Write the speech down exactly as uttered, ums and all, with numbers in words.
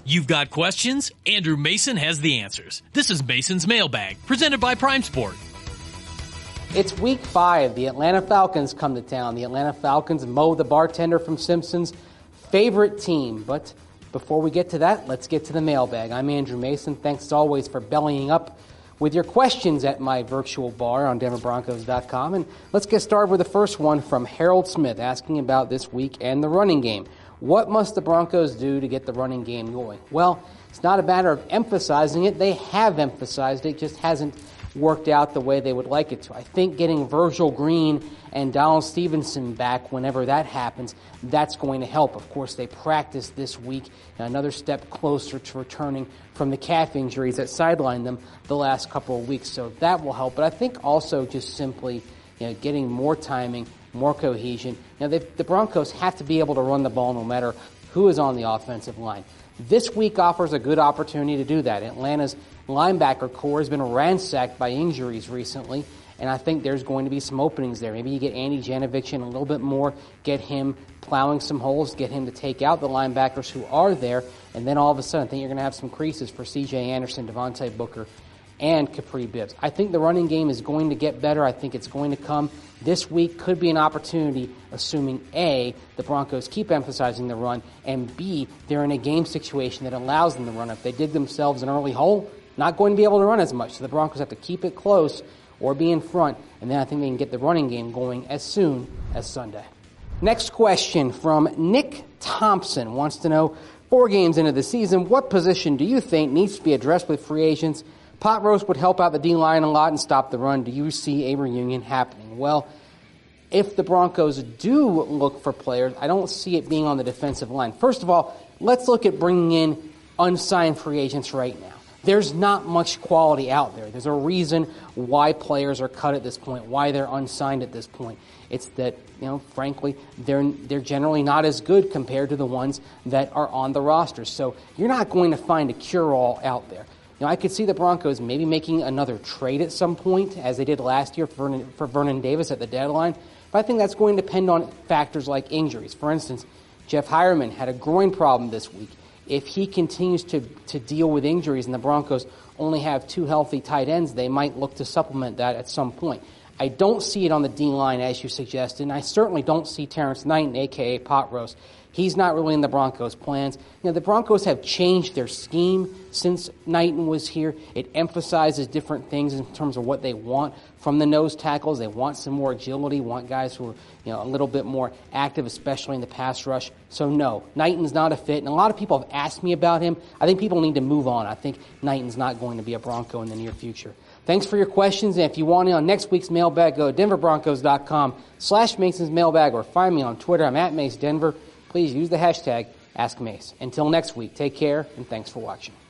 You've got questions? Andrew Mason has the answers. This is Mason's Mailbag, presented by Prime Sport. It's week five. The Atlanta Falcons come to town. The Atlanta Falcons mow the bartender from Simpsons' favorite team. But before we get to that, let's get to the mailbag. I'm Andrew Mason. Thanks as always for bellying up with your questions at my virtual bar on Denver Broncos dot com. And let's get started with the first one from Harold Smith asking about this week and the running game. What must the Broncos do to get the running game going? Well, it's not a matter of emphasizing it. They have emphasized it. It just hasn't worked out the way they would like it to. I think getting Virgil Green and Donald Stevenson back whenever that happens, that's going to help. Of course, they practiced this week, another step closer to returning from the calf injuries that sidelined them the last couple of weeks. So that will help. But I think also just simply, you know, getting more timing, more cohesion. Now, the Broncos have to be able to run the ball no matter who is on the offensive line. This week offers a good opportunity to do that. Atlanta's linebacker core has been ransacked by injuries recently, and I think there's going to be some openings there. Maybe you get Andy Janovich in a little bit more, get him plowing some holes, get him to take out the linebackers who are there, and then all of a sudden I think you're going to have some creases for C J Anderson, Devontae Booker, and Capri Bibbs. I think the running game is going to get better. I think it's going to come. This week could be an opportunity, assuming A, the Broncos keep emphasizing the run, and B, they're in a game situation that allows them to run. If they dig themselves an early hole, not going to be able to run as much. So the Broncos have to keep it close or be in front, and then I think they can get the running game going as soon as Sunday. Next question from Nick Thompson wants to know, four games into the season, what position do you think needs to be addressed with free agents? Pot roast would help out the D-line a lot and stop the run. Do you see a reunion happening? Well, if the Broncos do look for players, I don't see it being on the defensive line. First of all, let's look at bringing in unsigned free agents right now. There's not much quality out there. There's a reason why players are cut at this point, why they're unsigned at this point. It's that, you know, frankly, they're they're generally not as good compared to the ones that are on the roster. So you're not going to find a cure-all out there. You know, I could see the Broncos maybe making another trade at some point, as they did last year for Vernon, for Vernon Davis at the deadline. But I think that's going to depend on factors like injuries. For instance, Jeff Hireman had a groin problem this week. If he continues to, to deal with injuries and the Broncos only have two healthy tight ends, they might look to supplement that at some point. I don't see it on the D-line, as you suggested, and I certainly don't see Terrence Knighton, a k a. Pot Roast. He's not really in the Broncos' plans. You know, the Broncos have changed their scheme since Knighton was here. It emphasizes different things in terms of what they want from the nose tackles. They want some more agility, want guys who are, you know, a little bit more active, especially in the pass rush. So no, Knighton's not a fit. And a lot of people have asked me about him. I think people need to move on. I think Knighton's not going to be a Bronco in the near future. Thanks for your questions. And if you want in on next week's mailbag, go to Denver Broncos dot com slash Mason's mailbag or find me on Twitter. I'm at Mace Denver. Please use the hashtag Ask Mace. Until next week, take care and thanks for watching.